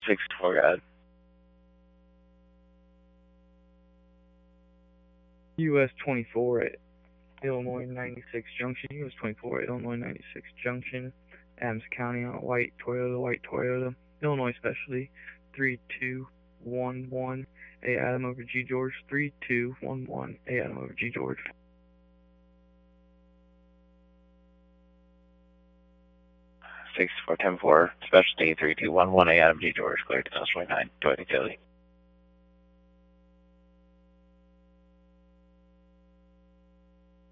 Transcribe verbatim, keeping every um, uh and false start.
six four, go ahead. U S twenty-four at Illinois ninety-six Junction, U S twenty-four at Illinois ninety-six Junction, Adams County on a white Toyota, white Toyota, Illinois Specialty, three two one one, A Adam over G George, three two one one, A Adam over G George. six four ten four, Specialty three two one one, A Adam G George, cleared to South twenty-nine, Toyota Utility.